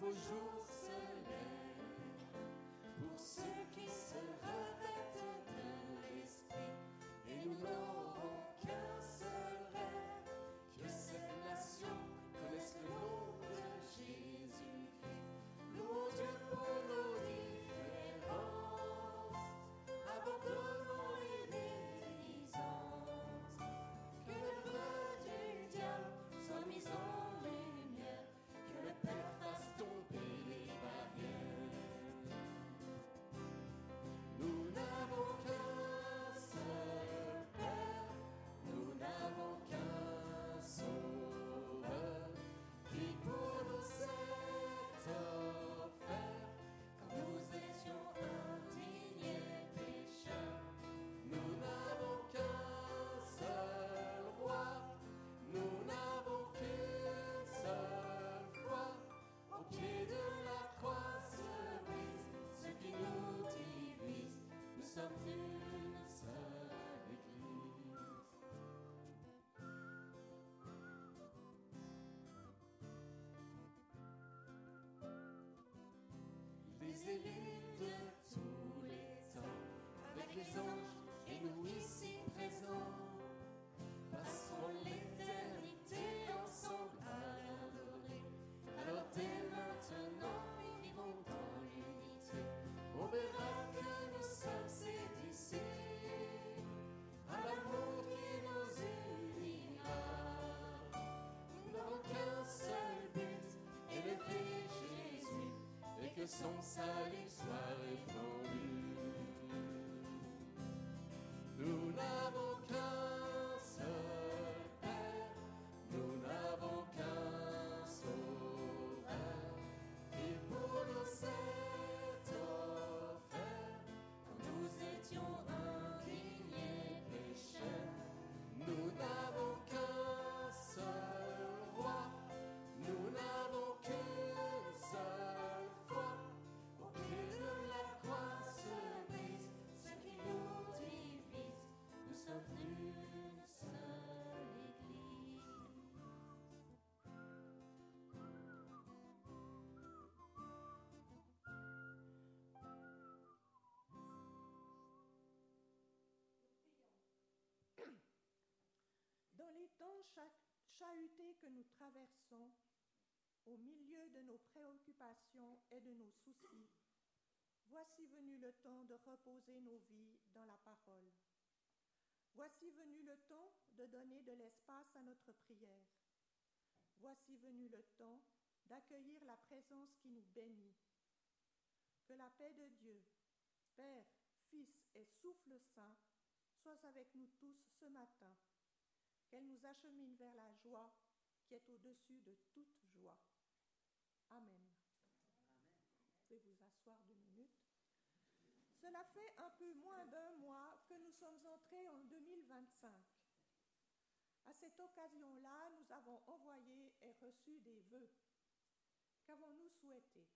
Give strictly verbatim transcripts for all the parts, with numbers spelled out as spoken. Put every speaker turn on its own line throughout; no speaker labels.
beau jour se lève pour ceux qui se revêtent de l'esprit, et nous n'aurons qu'un seul rêve, que cette nation connaisse le nom de Jésus-Christ. Louons Dieu pour nos différences, abandonnons les médisances, que l'œuvre du diable soit mise en lumière, que le Père fasse tomber les barrières. Nous n'avons qu'un seul Père, nous n'avons qu'un Sauveur, qui pour nous s'est offert quand nous étions indignes et pécheurs. Nous n'avons qu'un seul roi, nous n'avons qu'une seule foi. Au pied de la croix se brise ce qui nous divise. Nous sommes une seule Église. Les élus de tous les temps, avec les anges et nous ici présents, passeront l'éternité ensemble à l'adorer. Alors dès maintenant, vivons dans l'unité. On verra que nous sommes ses disciples, à l'amour qui nous unira. Nous n'avons qu'un seul but, élever Jésus, et que son salut soit répandu. Nous n'avons qu'un seul Père, nous n'avons qu'un Sauveur, qui pour nous s'est offert quand nous étions indignes et pécheurs. Nous n'avons qu'un seul roi, nous n'avons qu'une seule foi. Au pied de la croix se brise ce qui nous divise. Nous sommes une seule Église.
Dans les temps cha- chahutés que nous traversons, au milieu de nos préoccupations et de nos soucis, voici venu le temps de reposer nos vies dans la parole. Voici venu le temps de donner de l'espace à notre prière. Voici venu le temps d'accueillir la présence qui nous bénit. Que la paix de Dieu, Père, Fils et Souffle Saint, soit avec nous tous ce matin. Qu'elle nous achemine vers la joie qui est au-dessus de toute joie. Amen.
Amen.
Vous pouvez vous asseoir deux minutes. Cela fait un peu moins d'un mois que nous sommes entrés en deux mille vingt-cinq. À cette occasion-là, nous avons envoyé et reçu des vœux. Qu'avons-nous souhaité?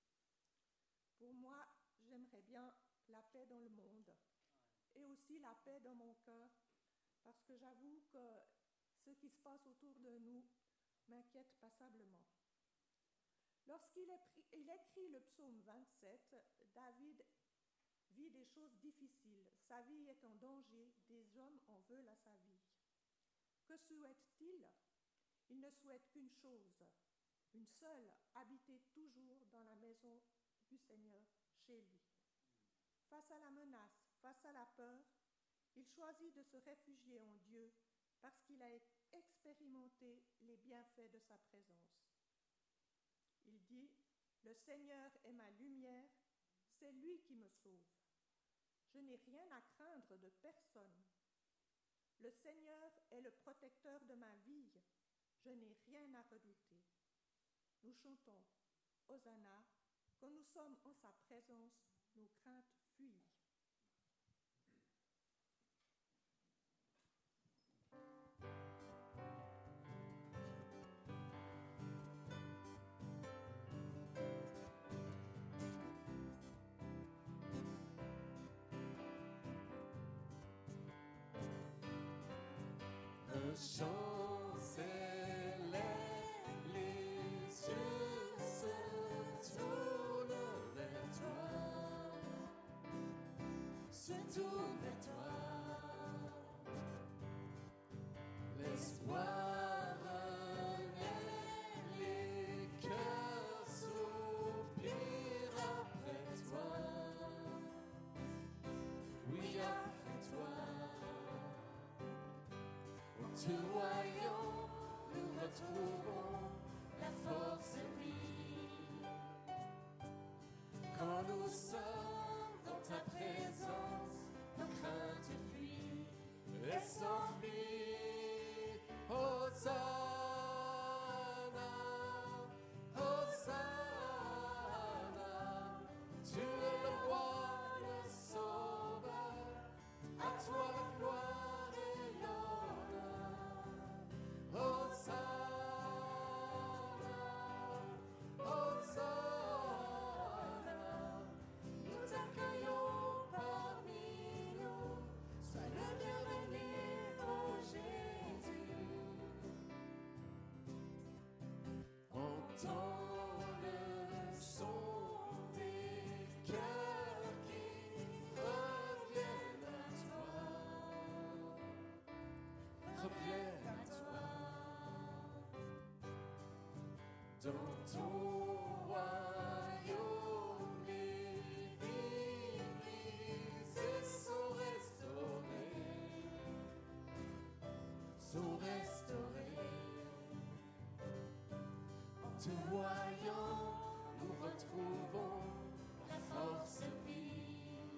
Pour moi, j'aimerais bien la paix dans le monde et aussi la paix dans mon cœur, parce que j'avoue que ce qui se passe autour de nous m'inquiète passablement. Lorsqu'il il écrit le psaume vingt-sept, David vit des choses difficiles. Sa vie est en danger, des hommes en veulent à sa vie. Que souhaite-t-il? Il ne souhaite qu'une chose, une seule, habiter toujours dans la maison du Seigneur, chez lui. Face à la menace, face à la peur, il choisit de se réfugier en Dieu parce qu'il a expérimenté les bienfaits de sa présence. Il dit, « Le Seigneur est ma lumière, c'est lui qui me sauve. Je n'ai rien à craindre de personne. Le Seigneur est le protecteur de ma vie, je n'ai rien à redouter. » Nous chantons, « Hosanna, quand nous sommes en sa présence, nos craintes fuient. »
Un chant s'élève, les cieux se tourne vers toi. L'espoir renaît, les cœurs soupirent après toi. Oui, après toi. En te voyant, nous retrouvons la force et vie. Quand nous sommes dans ta présence, nos craintes fuient et s'enfuient. Hosanna, Hosanna, tu es le roi, le sauveur, à toi la gloire et l'honneur. Hosanna, Hosanna, nous t'accueillons parmi nous, sois le bienvenu, ô Jésus. Entends le son des cœurs qui reviennent à toi, reviennent à toi. Dans ton royaume, les vies brisées sont restaurées, sont restaurées. En te voyant, nous retrouvons la force et vie.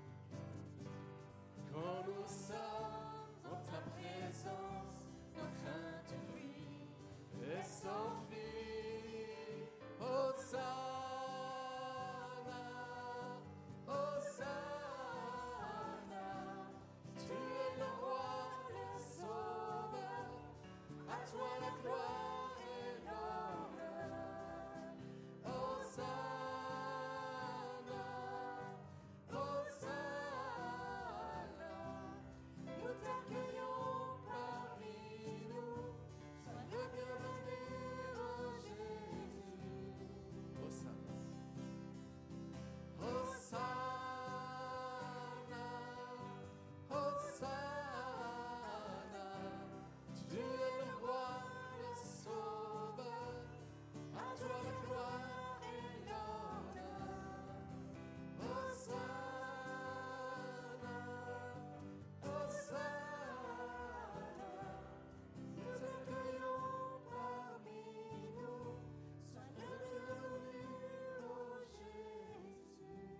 Quand nous sommes dans ta présence, nos craintes fuient et s'enfuient. Hosanna, Hosanna, tu es le roi, le sauveur, à toi la gloire et l'honneur. Hosanna, Hosanna, nous t'accueillons parmi nous, sois le bienvenu, ô Jésus. Hosanna, Hosanna, Hosanna, tu es le roi, le sauveur, à toi la gloire et l'honneur. Hosanna, Hosanna, nous t'accueillons parmi nous, sois le bienvenu, ô Jésus.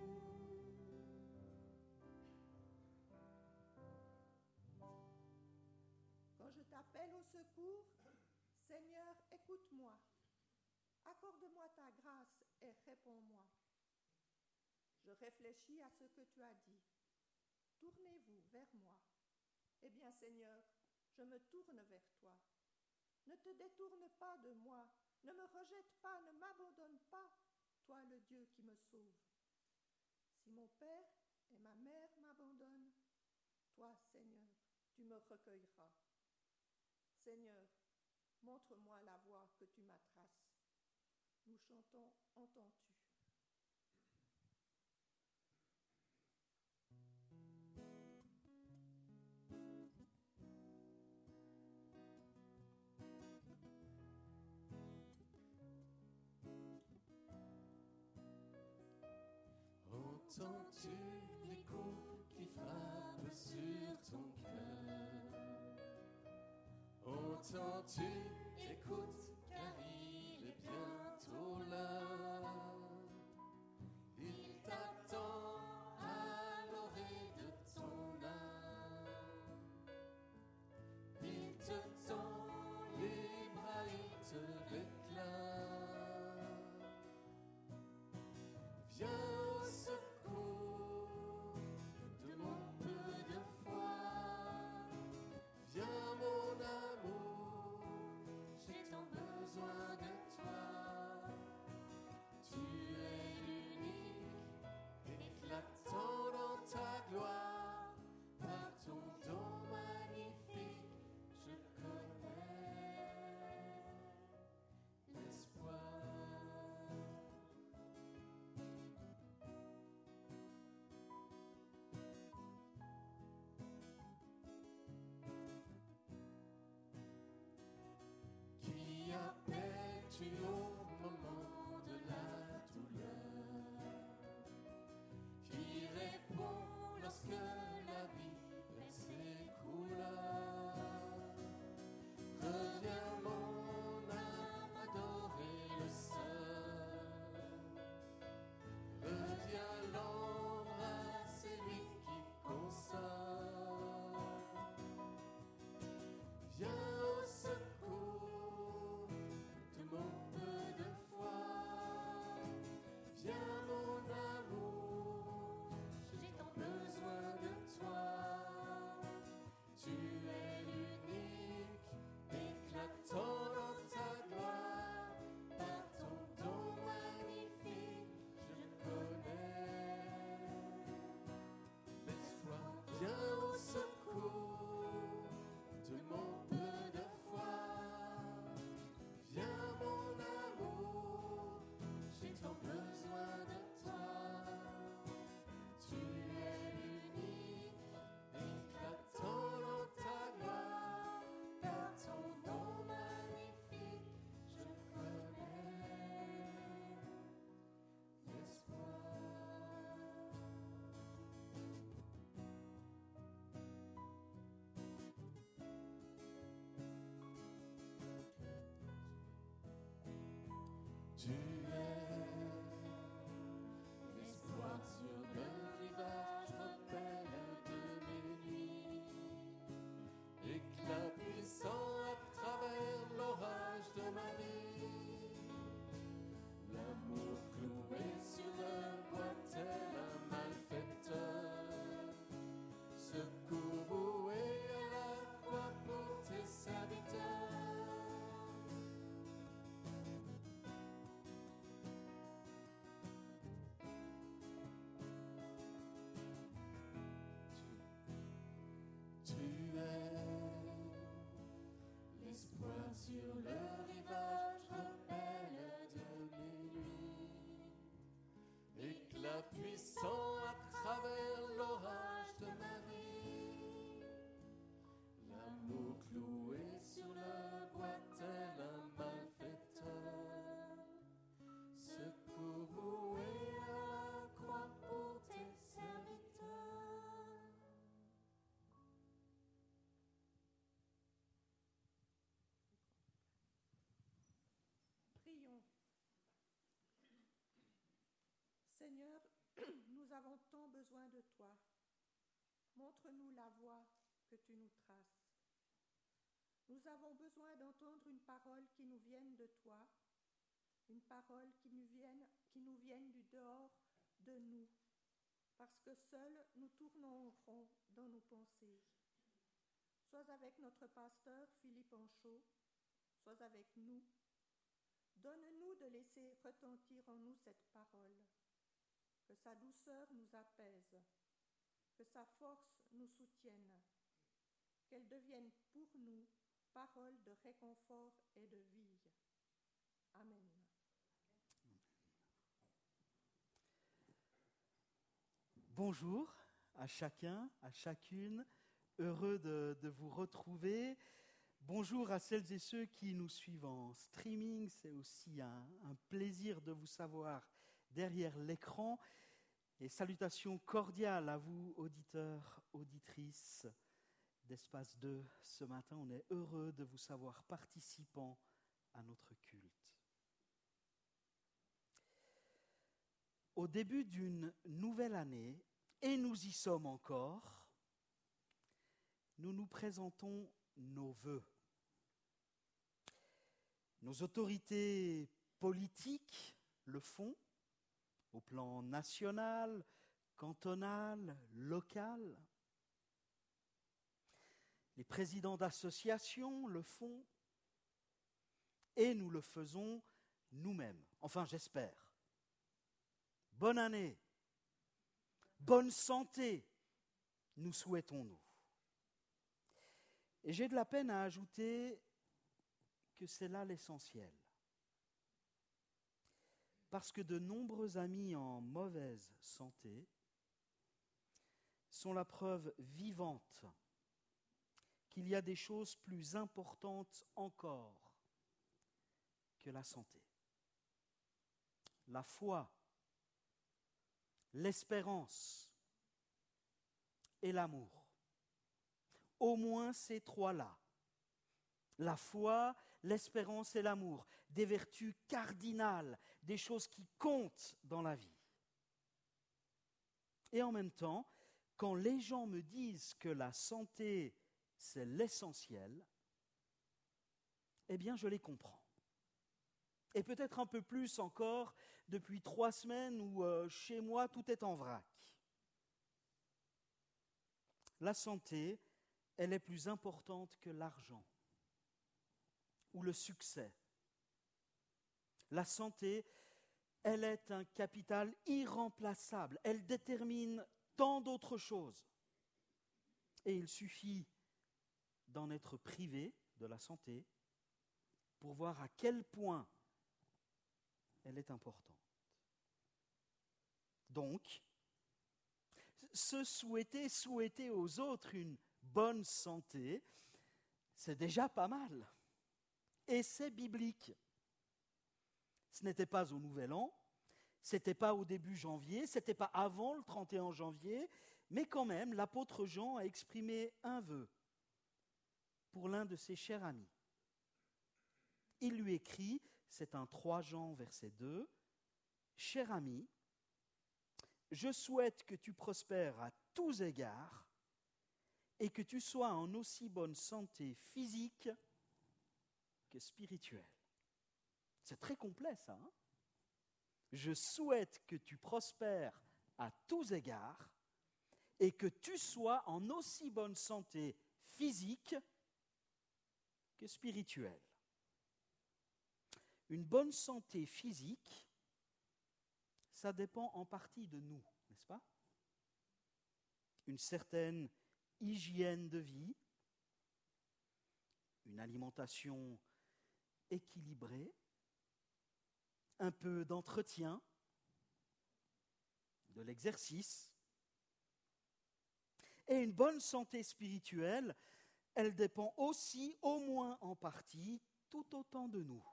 Quand je t'appelle au secours, Seigneur, écoute-moi. Accorde-moi ta grâce et réponds-moi. Je réfléchis à ce que tu as dit. Tournez-vous vers moi. Eh bien, Seigneur, je me tourne vers toi. Ne te détourne pas de moi. Ne me rejette pas, ne m'abandonne pas, toi le Dieu qui me sauve. Si mon père et ma mère m'abandonnent, toi, Seigneur, tu me recueilleras. Seigneur, montre-moi la voie que tu m'as tracée. Nous chantons « Entends-tu »
Entends-tu l'écho qui frappe sur ton cœur? Entends-tu, écoute, car il est bientôt l'heure. Il t'attend à l'orée de ton âme. Il te tend les bras, il te réclame. Viens au secours de mon peu de foi. Viens mon amour, viens au secours de mon peu de foi. Viens mon amour, j'ai tant besoin de toi. Tu es l'unique, éclatant dans ta gloire, par ton nom magnifique, je connais l'espoir. Tu es l'espoir sur le rivage, rebelle de mes nuits, éclat puissant à travers l'orage de ma vie. L'amour cloué sur le bois tel un malfaiteur, secours voué à la croix pour tes serviteurs. Tu es l'espoir sur le rivage, rebelle de mes nuits, éclat puissant à travers l'orage de ma vie. L'amour cloué sur le bois tel un malfaiteur, secours voué à la croix pour tes serviteurs.
Prions. Seigneur, nous avons tant besoin de toi. Montre-nous la voie que tu nous traces. Nous avons besoin d'entendre une parole qui nous vienne de toi, une parole qui nous vienne, qui nous vienne du dehors de nous, parce que seuls nous tournons en rond dans nos pensées. Sois avec notre pasteur Philippe Anchaud, sois avec nous. Donne-nous de laisser retentir en nous cette parole, que sa douceur nous apaise, que sa force nous soutienne, qu'elle devienne pour nous parole de réconfort et de vie. Amen.
Bonjour à chacun, à chacune, heureux de, de vous retrouver. Bonjour à celles et ceux qui nous suivent en streaming, c'est aussi un, un plaisir de vous savoir derrière l'écran. Et salutations cordiales à vous, auditeurs, auditrices d'Espace deux. Ce matin, on est heureux de vous savoir participants à notre culte. Au début d'une nouvelle année, et nous y sommes encore, nous nous présentons nos vœux. Nos autorités politiques le font, au plan national, cantonal, local. Les présidents d'associations le font, et nous le faisons nous-mêmes. Enfin, j'espère. Bonne année, bonne santé, nous souhaitons-nous. Et j'ai de la peine à ajouter que c'est là l'essentiel. Parce que de nombreux amis en mauvaise santé sont la preuve vivante qu'il y a des choses plus importantes encore que la santé. La foi, l'espérance et l'amour. Au moins ces trois-là. La foi, l'espérance et l'amour, des vertus cardinales, des choses qui comptent dans la vie. Et en même temps, quand les gens me disent que la santé, c'est l'essentiel, eh bien, je les comprends. Et peut-être un peu plus encore depuis trois semaines où euh, chez moi, tout est en vrac. La santé, elle est plus importante que l'argent ou le succès. La santé, elle est un capital irremplaçable. Elle détermine tant d'autres choses. Et il suffit d'en être privé de la santé pour voir à quel point elle est importante. Donc, se souhaiter, souhaiter aux autres une bonne santé, c'est déjà pas mal. Et c'est biblique. Ce n'était pas au Nouvel An, ce n'était pas au début janvier, ce n'était pas avant le trente et un janvier, mais quand même, l'apôtre Jean a exprimé un vœu pour l'un de ses chers amis. Il lui écrit, c'est un trois Jean verset deux, « Cher ami, je souhaite que tu prospères à tous égards et que tu sois en aussi bonne santé physique que spirituelle. » C'est très complet ça. Hein? Je souhaite que tu prospères à tous égards et que tu sois en aussi bonne santé physique que spirituelle. Une bonne santé physique, ça dépend en partie de nous, n'est-ce pas? Une certaine hygiène de vie, une alimentation équilibrée, un peu d'entretien, de l'exercice. Et une bonne santé spirituelle, elle dépend aussi, au moins en partie, tout autant de nous.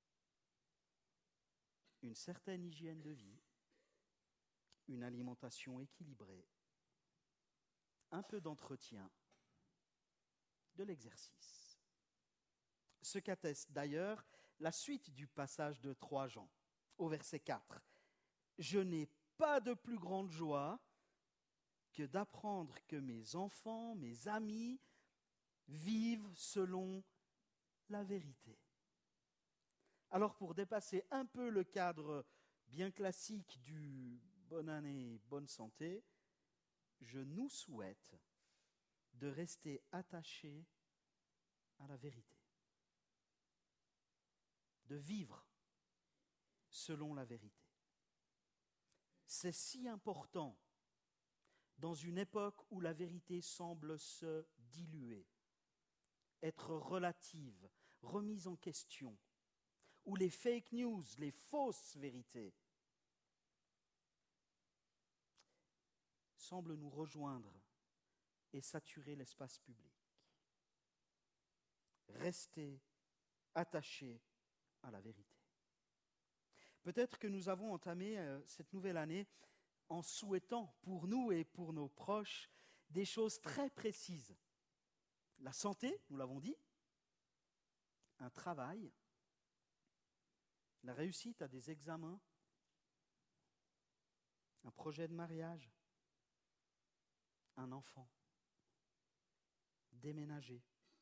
Une certaine hygiène de vie, une alimentation équilibrée, un peu d'entretien, de l'exercice. Ce qu'atteste d'ailleurs la suite du passage de trois Jean, au verset quatre. « Je n'ai pas de plus grande joie que d'apprendre que mes enfants, mes amis, vivent selon la vérité. » Alors pour dépasser un peu le cadre bien classique du « bonne année, bonne santé », je nous souhaite de rester attachés à la vérité, de vivre selon la vérité. C'est si important dans une époque où la vérité semble se diluer, être relative, remise en question, où les fake news, les fausses vérités, semblent nous rejoindre et saturer l'espace public. Restez attachés à la vérité. Peut-être que nous avons entamé euh, cette nouvelle année en souhaitant pour nous et pour nos proches des choses très précises. La santé, nous l'avons dit, un travail, la réussite à des examens, un projet de mariage, un enfant, déménager,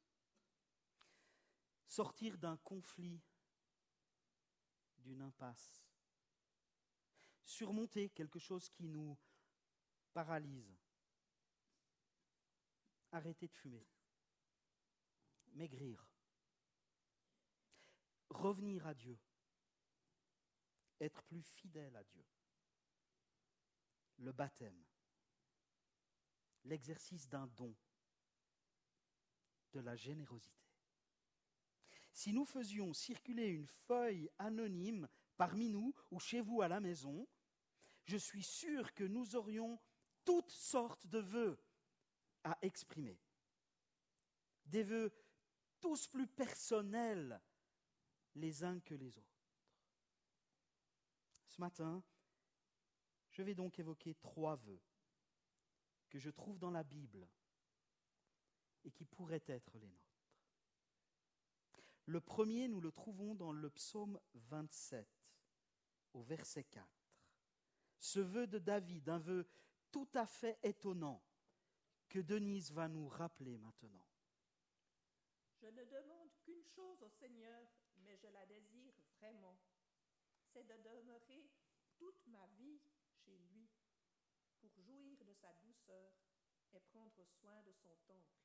sortir d'un conflit, d'une impasse, surmonter quelque chose qui nous paralyse, arrêter de fumer, maigrir, revenir à Dieu, être plus fidèle à Dieu, le baptême, l'exercice d'un don, de la générosité. Si nous faisions circuler une feuille anonyme parmi nous ou chez vous à la maison, je suis sûr que nous aurions toutes sortes de vœux à exprimer. Des vœux tous plus personnels les uns que les autres. Ce matin, je vais donc évoquer trois vœux que je trouve dans la Bible et qui pourraient être les nôtres. Le premier, nous le trouvons dans le psaume vingt-sept, au verset quatre. Ce vœu de David, un vœu tout à fait étonnant, que Denise va nous rappeler maintenant.
Je ne demande qu'une chose au Seigneur, mais je la désire vraiment. C'est de demeurer toute ma vie chez lui, pour jouir de sa douceur et prendre soin de son temple.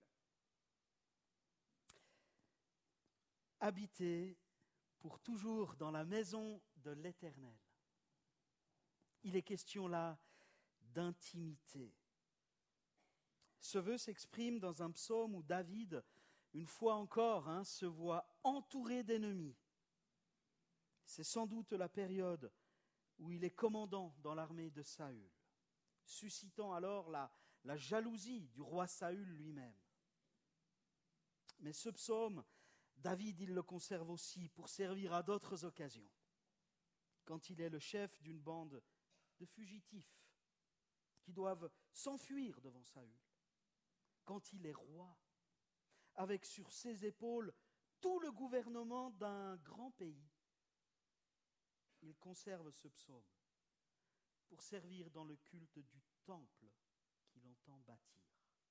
Habiter pour toujours dans la maison de l'Éternel. Il est question là d'intimité. Ce vœu s'exprime dans un psaume où David, une fois encore, hein, se voit entouré d'ennemis. C'est sans doute la période où il est commandant dans l'armée de Saül, suscitant alors la, la jalousie du roi Saül lui-même. Mais ce psaume, David, il le conserve aussi pour servir à d'autres occasions. Quand il est le chef d'une bande de fugitifs qui doivent s'enfuir devant Saül. Quand il est roi, avec sur ses épaules tout le gouvernement d'un grand pays. Il conserve ce psaume pour servir dans le culte du temple qu'il entend bâtir.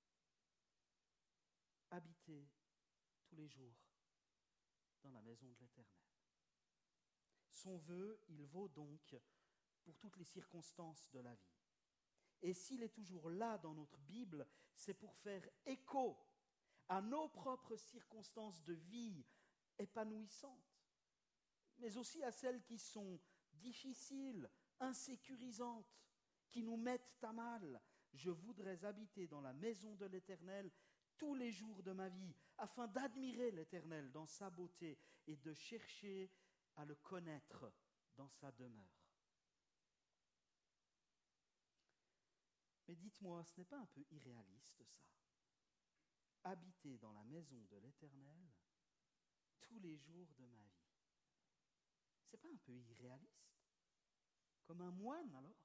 Habiter tous les jours dans la maison de l'Éternel. Son vœu, il vaut donc pour toutes les circonstances de la vie. Et s'il est toujours là dans notre Bible, c'est pour faire écho à nos propres circonstances de vie épanouissantes, mais aussi à celles qui sont difficiles, insécurisantes, qui nous mettent à mal. Je voudrais habiter dans la maison de l'Éternel tous les jours de ma vie, afin d'admirer l'Éternel dans sa beauté et de chercher à le connaître dans sa demeure. Mais dites-moi, ce n'est pas un peu irréaliste ça? Habiter dans la maison de l'Éternel tous les jours de ma vie. C'est pas un peu irréaliste? Comme un moine alors?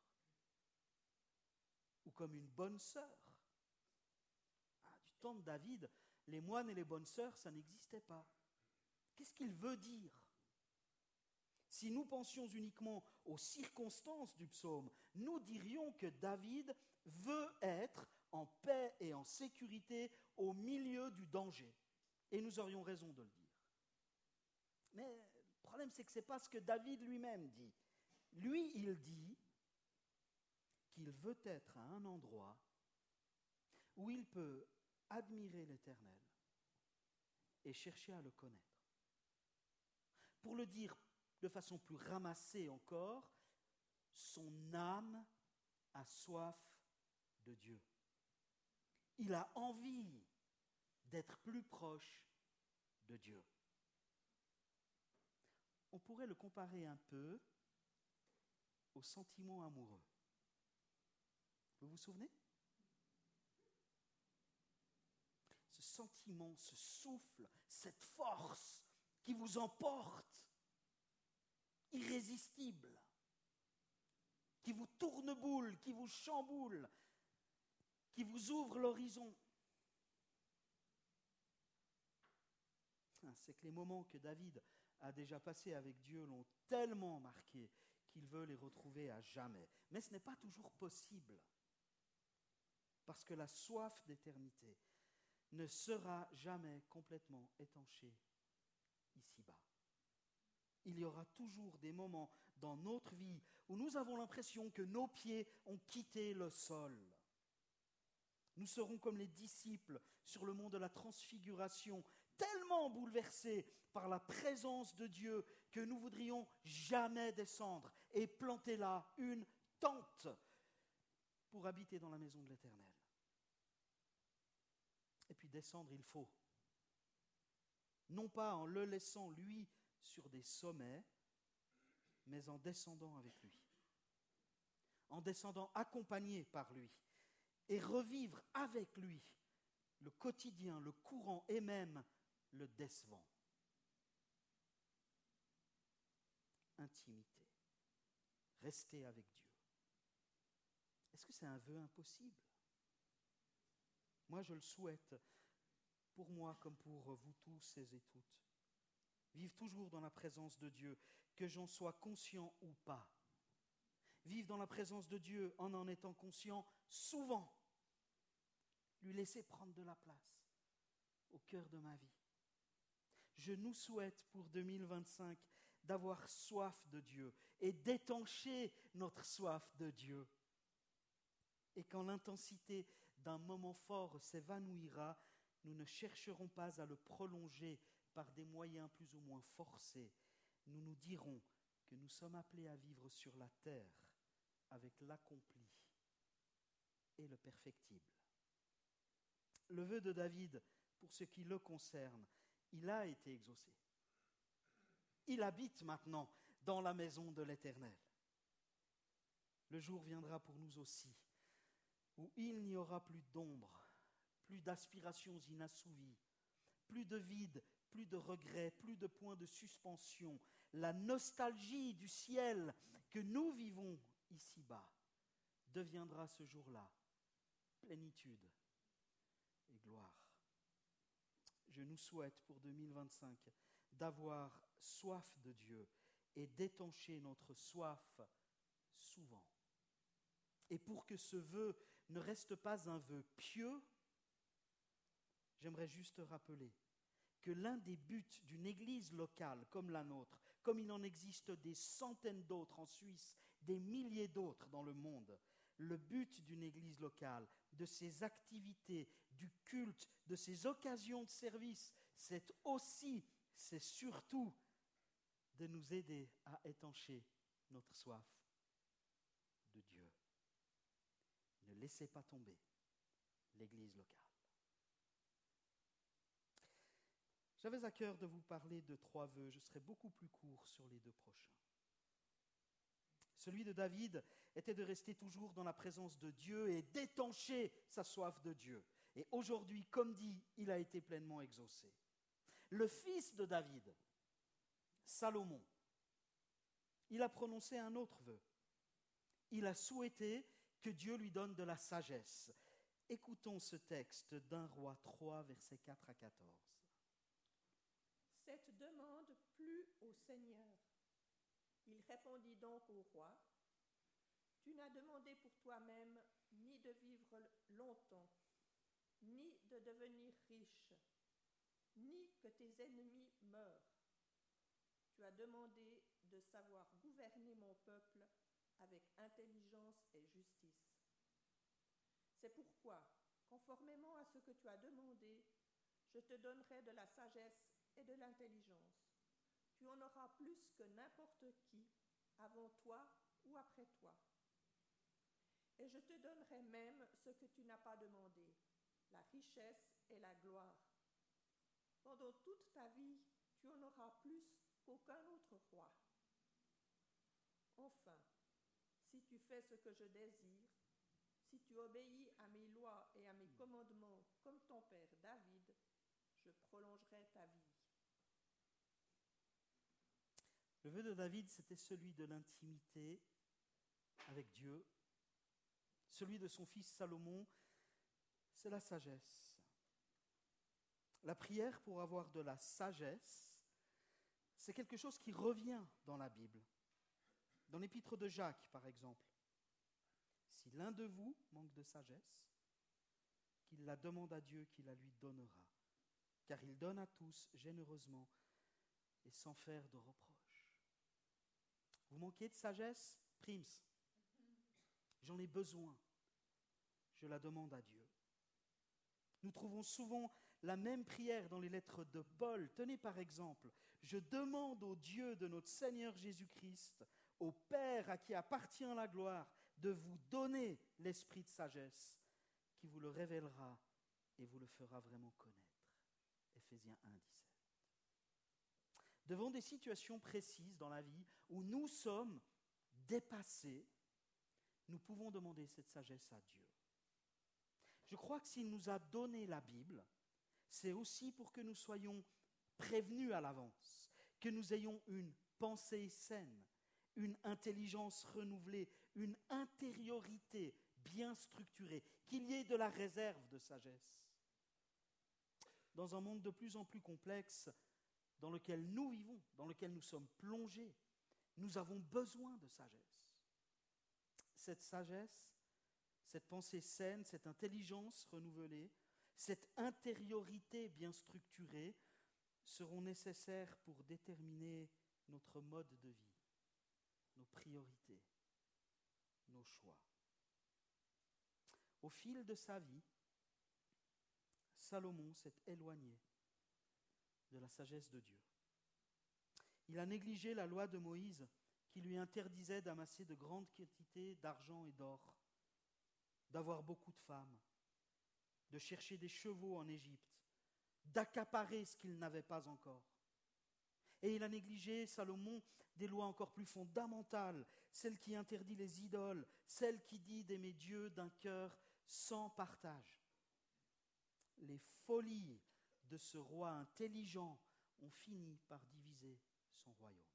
Ou comme une bonne sœur? Ah, du temps de David, les moines et les bonnes sœurs, ça n'existait pas. Qu'est-ce qu'il veut dire? Si nous pensions uniquement aux circonstances du psaume, nous dirions que David veut être en paix et en sécurité au milieu du danger. Et nous aurions raison de le dire. Mais le problème, c'est que ce n'est pas ce que David lui-même dit. Lui, il dit qu'il veut être à un endroit où il peut admirer l'Éternel et chercher à le connaître. Pour le dire de façon plus ramassée encore, son âme a soif de Dieu. Il a envie d'être plus proche de Dieu. On pourrait le comparer un peu au sentiment amoureux. Vous vous souvenez? Ce sentiment, ce souffle, cette force qui vous emporte, irrésistible, qui vous tourne-boule, qui vous chamboule, qui vous ouvre l'horizon. C'est que les moments que David a déjà passés avec Dieu l'ont tellement marqué qu'il veut les retrouver à jamais. Mais ce n'est pas toujours possible, parce que la soif d'éternité ne sera jamais complètement étanchée ici-bas. Il y aura toujours des moments dans notre vie où nous avons l'impression que nos pieds ont quitté le sol. Nous serons comme les disciples sur le mont de la transfiguration, tellement bouleversés par la présence de Dieu que nous voudrions jamais descendre et planter là une tente pour habiter dans la maison de l'Éternel. Et puis descendre, il faut. Non pas en le laissant, lui, sur des sommets, mais en descendant avec lui. En descendant accompagné par lui. Et revivre avec lui le quotidien, le courant et même le décevant. Intimité. Rester avec Dieu. Est-ce que c'est un vœu impossible? Moi, je le souhaite, pour moi comme pour vous tous et toutes. Vivre toujours dans la présence de Dieu, que j'en sois conscient ou pas. Vivre dans la présence de Dieu en en étant conscient souvent. Lui laisser prendre de la place au cœur de ma vie. Je nous souhaite pour deux mille vingt-cinq d'avoir soif de Dieu et d'étancher notre soif de Dieu. Et quand l'intensité d'un moment fort s'évanouira, nous ne chercherons pas à le prolonger par des moyens plus ou moins forcés. Nous nous dirons que nous sommes appelés à vivre sur la terre avec l'accompli et le perfectible, Le vœu de David, pour ce qui le concerne, il a été exaucé. Il habite maintenant dans la maison de l'Éternel. Le jour viendra pour nous aussi, où il n'y aura plus d'ombre, plus d'aspirations inassouvies, plus de vide, plus de regrets, plus de points de suspension. La nostalgie du ciel que nous vivons ici-bas deviendra ce jour-là plénitude et gloire. Je nous souhaite pour deux mille vingt-cinq d'avoir soif de Dieu et d'étancher notre soif souvent. Et pour que ce vœu ne reste pas un vœu pieux, j'aimerais juste rappeler que l'un des buts d'une église locale comme la nôtre, comme il en existe des centaines d'autres en Suisse, des milliers d'autres dans le monde, le but d'une église locale, de ses activités, du culte, de ses occasions de service, c'est aussi, c'est surtout de nous aider à étancher notre soif de Dieu. Ne laissez pas tomber l'église locale. J'avais à cœur de vous parler de trois vœux. Je serai beaucoup plus court sur les deux prochains. Celui de David était de rester toujours dans la présence de Dieu et d'étancher sa soif de Dieu. Et aujourd'hui, comme dit, il a été pleinement exaucé. Le fils de David, Salomon, il a prononcé un autre vœu. Il a souhaité que Dieu lui donne de la sagesse. Écoutons ce texte d'un roi trois, versets quatre à quatorze.
Cette demande plut au Seigneur. Il répondit donc au roi, « Tu n'as demandé pour toi-même ni de vivre longtemps, ni de devenir riche, ni que tes ennemis meurent. Tu as demandé de savoir gouverner mon peuple avec intelligence et justice. C'est pourquoi, conformément à ce que tu as demandé, je te donnerai de la sagesse et de l'intelligence. Tu en auras plus que n'importe qui, avant toi ou après toi. Et je te donnerai même ce que tu n'as pas demandé, la richesse et la gloire. Pendant toute ta vie, tu en auras plus qu'aucun autre roi. Enfin, si tu fais ce que je désire, si tu obéis à mes lois et à mes commandements comme ton père David, je prolongerai ta vie. »
Le vœu de David, c'était celui de l'intimité avec Dieu. Celui de son fils Salomon, c'est la sagesse. La prière pour avoir de la sagesse, c'est quelque chose qui revient dans la Bible. Dans l'épître de Jacques, par exemple. Si l'un de vous manque de sagesse, qu'il la demande à Dieu, qu'il la lui donnera. Car il donne à tous généreusement et sans faire de reproche. Vous manquez de sagesse? Prims. J'en ai besoin. Je la demande à Dieu. Nous trouvons souvent la même prière dans les lettres de Paul. Tenez par exemple, je demande au Dieu de notre Seigneur Jésus-Christ, au Père à qui appartient la gloire, de vous donner l'esprit de sagesse, qui vous le révélera et vous le fera vraiment connaître. Éphésiens un, dix-sept. Devant des situations précises dans la vie où nous sommes dépassés, nous pouvons demander cette sagesse à Dieu. Je crois que s'il nous a donné la Bible, c'est aussi pour que nous soyons prévenus à l'avance, que nous ayons une pensée saine, une intelligence renouvelée, une intériorité bien structurée, qu'il y ait de la réserve de sagesse. Dans un monde de plus en plus complexe, dans lequel nous vivons, dans lequel nous sommes plongés, nous avons besoin de sagesse. Cette sagesse, cette pensée saine, cette intelligence renouvelée, cette intériorité bien structurée seront nécessaires pour déterminer notre mode de vie, nos priorités, nos choix. Au fil de sa vie, Salomon s'est éloigné de la sagesse de Dieu. Il a négligé la loi de Moïse qui lui interdisait d'amasser de grandes quantités d'argent et d'or, d'avoir beaucoup de femmes, de chercher des chevaux en Égypte, d'accaparer ce qu'il n'avait pas encore. Et il a négligé, Salomon, des lois encore plus fondamentales, celle qui interdit les idoles, celle qui dit d'aimer Dieu d'un cœur sans partage. Les folies de ce roi intelligent ont fini par diviser son royaume.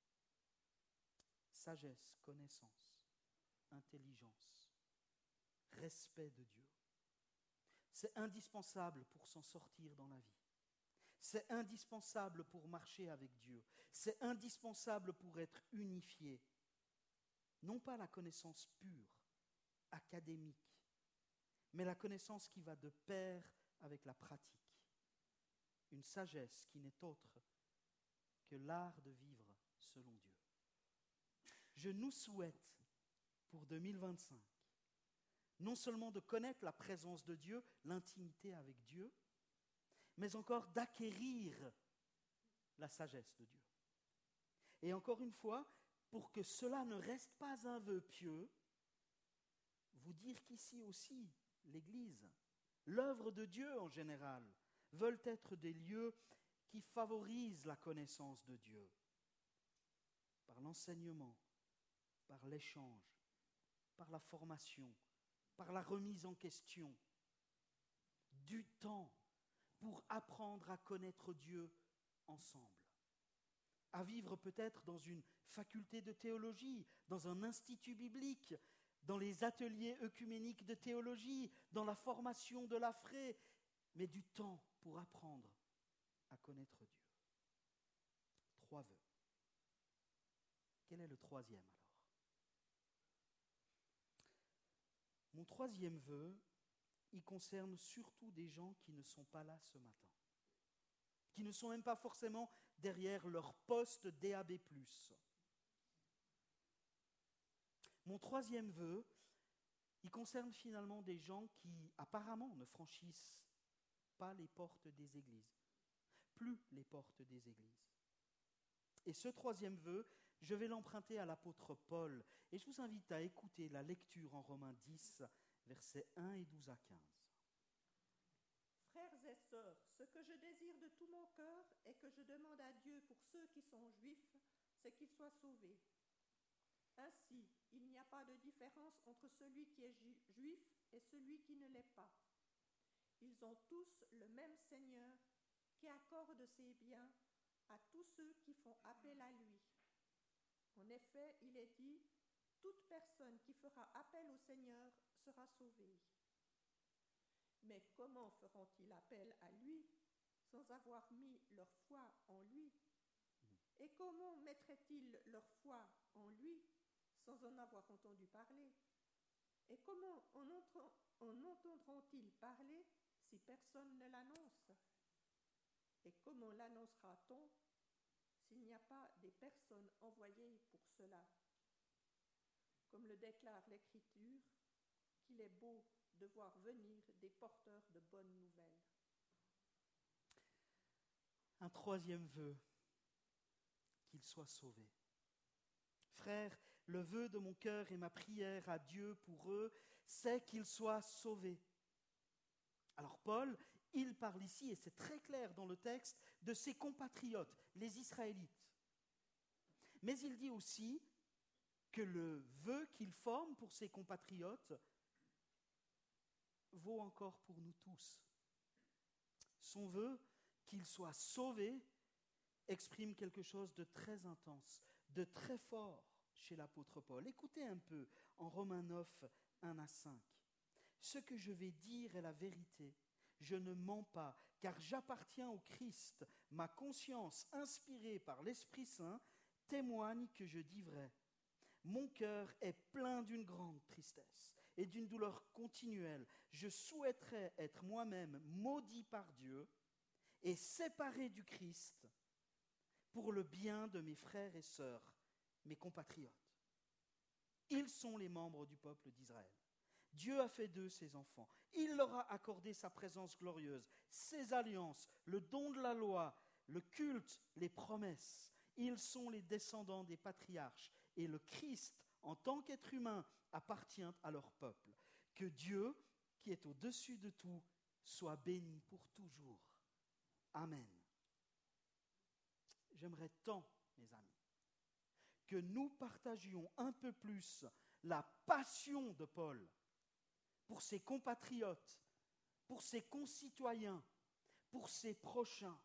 Sagesse, connaissance, intelligence, respect de Dieu. C'est indispensable pour s'en sortir dans la vie. C'est indispensable pour marcher avec Dieu. C'est indispensable pour être unifié. Non pas la connaissance pure, académique, mais la connaissance qui va de pair avec la pratique. Une sagesse qui n'est autre que l'art de vivre selon Dieu. Je nous souhaite pour deux mille vingt-cinq, non seulement de connaître la présence de Dieu, l'intimité avec Dieu, mais encore d'acquérir la sagesse de Dieu. Et encore une fois, pour que cela ne reste pas un vœu pieux, vous dire qu'ici aussi, l'Église, l'œuvre de Dieu en général, veulent être des lieux qui favorisent la connaissance de Dieu, par l'enseignement, par l'échange, par la formation, par la remise en question, du temps pour apprendre à connaître Dieu ensemble, à vivre peut-être dans une faculté de théologie, dans un institut biblique, dans les ateliers œcuméniques de théologie, dans la formation de l'A F R E, mais du temps pour apprendre à connaître Dieu. Trois vœux. Quel est le troisième alors ? Mon troisième vœu, il concerne surtout des gens qui ne sont pas là ce matin, qui ne sont même pas forcément derrière leur poste D A B plus. Mon troisième vœu, il concerne finalement des gens qui apparemment ne franchissent pas les portes des églises, plus les portes des églises. Et ce troisième vœu, je vais l'emprunter à l'apôtre Paul, et je vous invite à écouter la lecture en Romains dix, versets un et douze à quinze.
Frères et sœurs, ce que je désire de tout mon cœur et que je demande à Dieu pour ceux qui sont juifs, c'est qu'ils soient sauvés. Ainsi, il n'y a pas de différence entre celui qui est ju- juif et celui qui ne l'est pas. Ils ont tous le même Seigneur qui accorde ses biens à tous ceux qui font appel à lui. En effet, il est dit, toute personne qui fera appel au Seigneur sera sauvée. Mais comment feront-ils appel à lui sans avoir mis leur foi en lui ? Et comment mettraient-ils leur foi en lui sans en avoir entendu parler ? Et comment en, entre- en entendront-ils parler si personne ne l'annonce ? Et comment l'annoncera-t-on s'il n'y a pas des personnes envoyées pour cela ? Comme le déclare l'Écriture, qu'il est beau de voir venir des porteurs de bonnes nouvelles.
Un troisième vœu, qu'ils soient sauvés. Frères, le vœu de mon cœur et ma prière à Dieu pour eux, c'est qu'ils soient sauvés. Alors Paul, il parle ici, et c'est très clair dans le texte, de ses compatriotes, les Israélites. Mais il dit aussi que le vœu qu'il forme pour ses compatriotes vaut encore pour nous tous. Son vœu qu'ils soient sauvés exprime quelque chose de très intense, de très fort chez l'apôtre Paul. Écoutez un peu en Romains neuf, un à cinq. Ce que je vais dire est la vérité. Je ne mens pas, car j'appartiens au Christ. Ma conscience, inspirée par l'Esprit Saint, témoigne que je dis vrai. Mon cœur est plein d'une grande tristesse et d'une douleur continuelle. Je souhaiterais être moi-même maudit par Dieu et séparé du Christ pour le bien de mes frères et sœurs, mes compatriotes. Ils sont les membres du peuple d'Israël. Dieu a fait d'eux ses enfants. Il leur a accordé sa présence glorieuse, ses alliances, le don de la loi, le culte, les promesses. Ils sont les descendants des patriarches et le Christ, en tant qu'être humain, appartient à leur peuple. Que Dieu, qui est au-dessus de tout, soit béni pour toujours. Amen. J'aimerais tant, mes amis, que nous partagions un peu plus la passion de Paul pour ses compatriotes, pour ses concitoyens, pour ses prochains.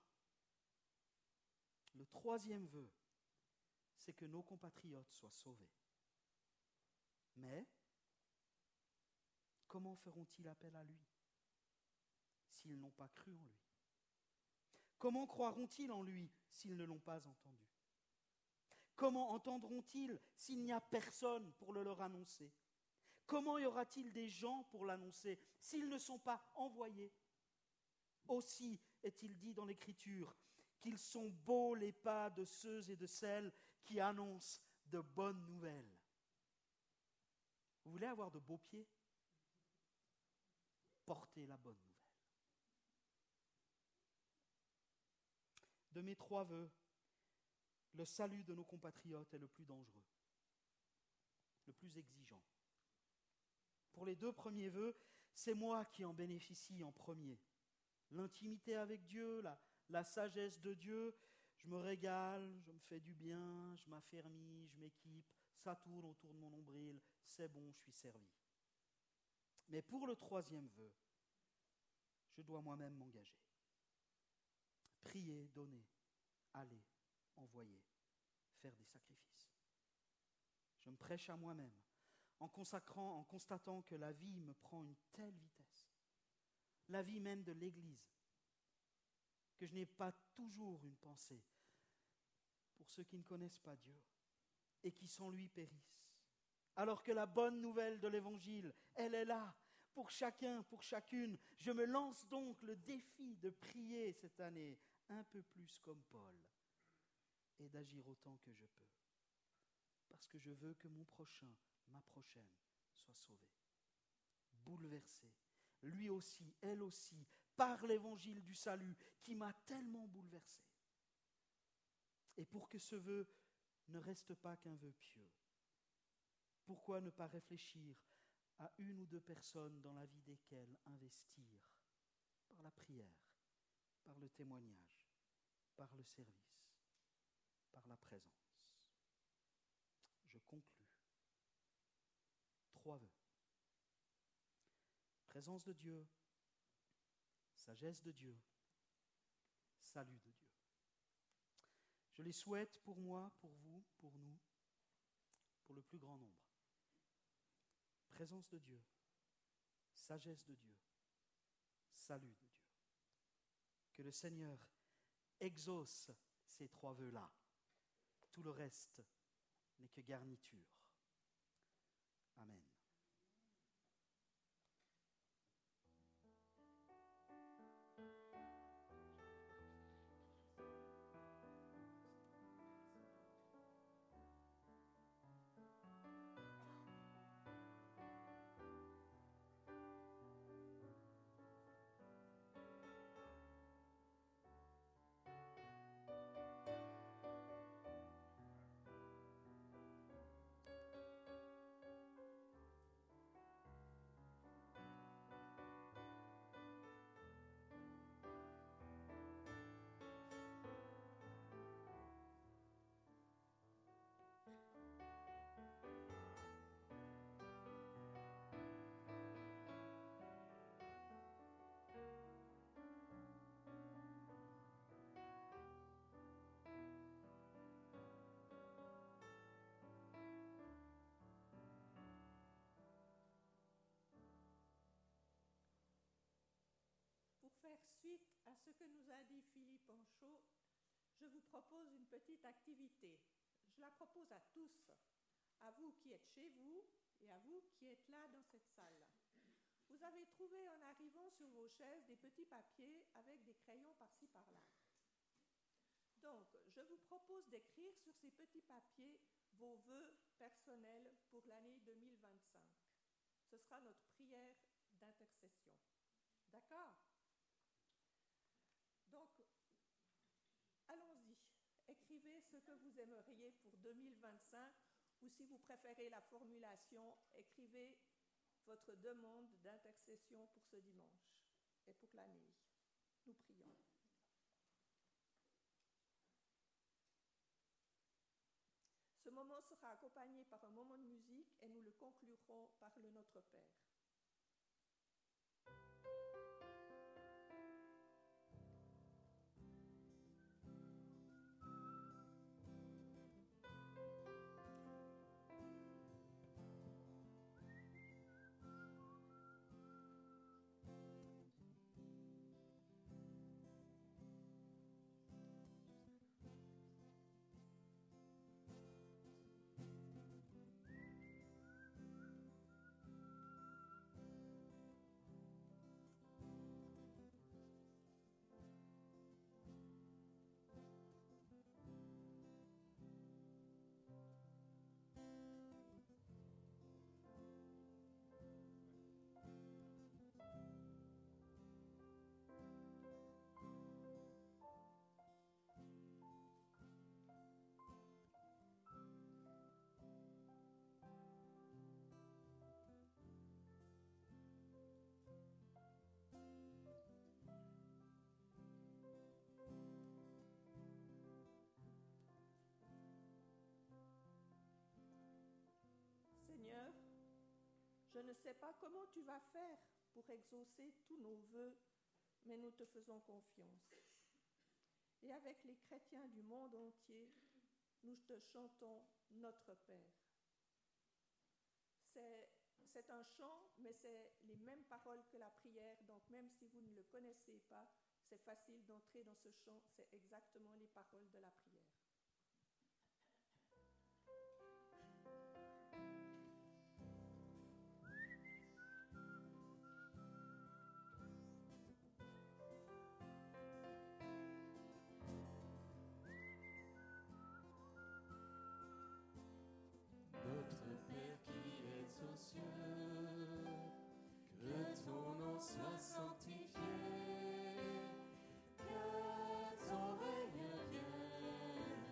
Le troisième vœu, c'est que nos compatriotes soient sauvés. Mais, comment feront-ils appel à lui s'ils n'ont pas cru en lui? Comment croiront-ils en lui s'ils ne l'ont pas entendu? Comment entendront-ils s'il n'y a personne pour le leur annoncer? Comment y aura-t-il des gens pour l'annoncer s'ils ne sont pas envoyés? Aussi est-il dit dans l'Écriture qu'ils sont beaux les pas de ceux et de celles qui annoncent de bonnes nouvelles. Vous voulez avoir de beaux pieds? Portez la bonne nouvelle. De mes trois vœux, le salut de nos compatriotes est le plus dangereux, le plus exigeant. Pour les deux premiers vœux, c'est moi qui en bénéficie en premier. L'intimité avec Dieu, la, la sagesse de Dieu, je me régale, je me fais du bien, je m'affermis, je m'équipe, ça tourne autour de mon nombril, c'est bon, je suis servi. Mais pour le troisième vœu, je dois moi-même m'engager. Prier, donner, aller, envoyer, faire des sacrifices. Je me prêche à moi-même en consacrant, en constatant que la vie me prend une telle vitesse, la vie même de l'Église, que je n'ai pas toujours une pensée pour ceux qui ne connaissent pas Dieu et qui sans lui périssent. Alors que la bonne nouvelle de l'Évangile, elle est là, pour chacun, pour chacune. Je me lance donc le défi de prier cette année un peu plus comme Paul et d'agir autant que je peux. Parce que je veux que mon prochain, ma prochaine, soit sauvé, bouleversé, lui aussi, elle aussi, par l'évangile du salut qui m'a tellement bouleversé. Et pour que ce vœu ne reste pas qu'un vœu pieux, pourquoi ne pas réfléchir à une ou deux personnes dans la vie desquelles investir par la prière, par le témoignage, par le service, par la présence. Je conclus. Trois vœux. Présence de Dieu, sagesse de Dieu, salut de Dieu. Je les souhaite pour moi, pour vous, pour nous, pour le plus grand nombre. Présence de Dieu, sagesse de Dieu, salut de Dieu. Que le Seigneur exauce ces trois vœux-là. Tout le reste n'est que garniture. Amen.
Faire suite à ce que nous a dit Philippe Anchaud, je vous propose une petite activité. Je la propose à tous, à vous qui êtes chez vous et à vous qui êtes là dans cette salle. Vous avez trouvé en arrivant sur vos chaises des petits papiers avec des crayons par-ci par-là. Donc, je vous propose d'écrire sur ces petits papiers vos vœux personnels pour l'année deux mille vingt-cinq. Ce sera notre prière d'intercession. D'accord ? Donc, allons-y, écrivez ce que vous aimeriez pour deux mille vingt-cinq, ou si vous préférez la formulation, écrivez votre demande d'intercession pour ce dimanche. et pour l'année. Nous prions. Ce moment sera accompagné par un moment de musique et nous le conclurons par le Notre Père. Seigneur, je ne sais pas comment tu vas faire pour exaucer tous nos vœux, mais nous te faisons confiance. Et avec les chrétiens du monde entier, nous te chantons Notre Père. C'est, c'est un chant, mais c'est les mêmes paroles que la prière, donc même si vous ne le connaissez pas, c'est facile d'entrer dans ce chant, c'est exactement les paroles de la prière.
Notre Père qui es aux cieux, que ton nom soit sanctifié, que ton règne vienne,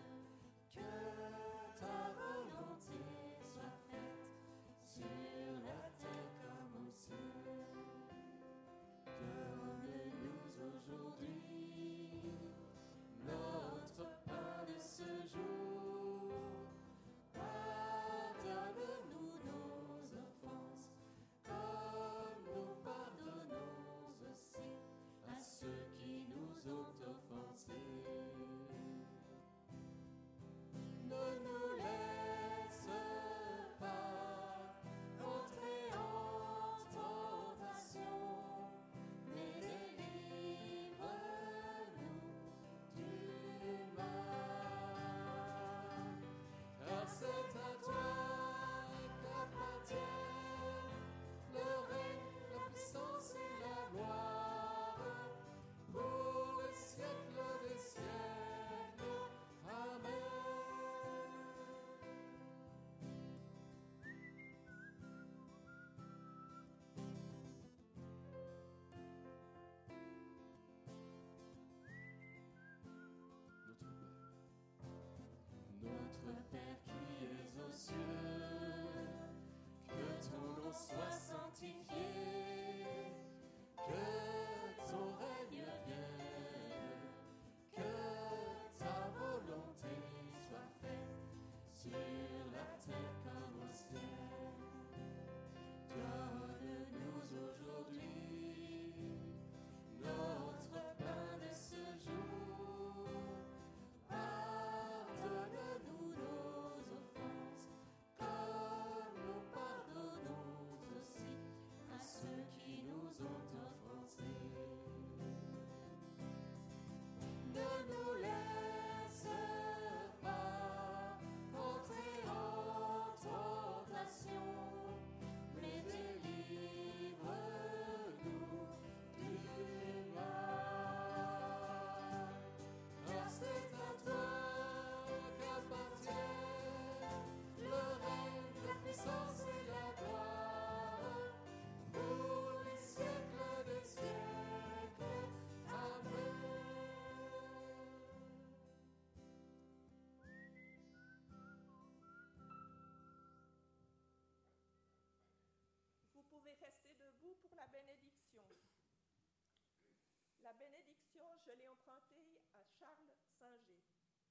La bénédiction, je l'ai empruntée à Charles Singer.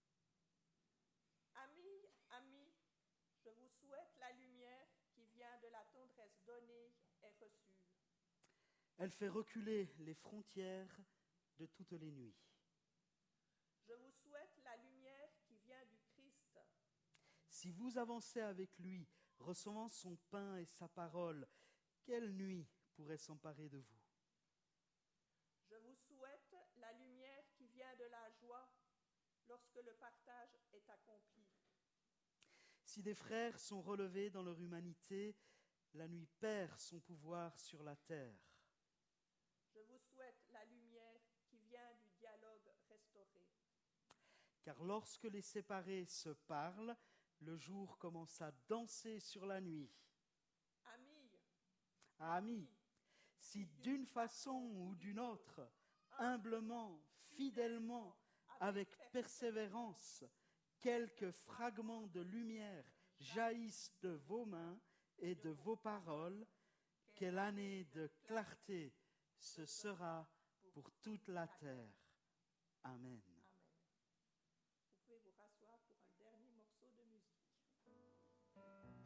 Amis, amis, je vous souhaite la lumière qui vient de la tendresse donnée et reçue.
Elle fait reculer les frontières de toutes les nuits.
Je vous souhaite la lumière qui vient du Christ.
Si vous avancez avec lui, recevant son pain et sa parole, quelle nuit pourrait s'emparer de vous?
Je vous souhaite la lumière qui vient de la joie lorsque le partage est accompli.
Si des frères sont relevés dans leur humanité, la nuit perd son pouvoir sur la terre.
Je vous souhaite la lumière qui vient du dialogue restauré.
Car lorsque les séparés se parlent, le jour commence à danser sur la nuit.
Amis,
Amis, si d'une façon ou d'une autre, humblement, fidèlement, avec persévérance, quelques fragments de lumière jaillissent de vos mains et de vos paroles, quelle année de clarté ce sera pour toute la terre. Amen.
Amen. Vous pouvez vous rasseoir pour un dernier morceau de musique.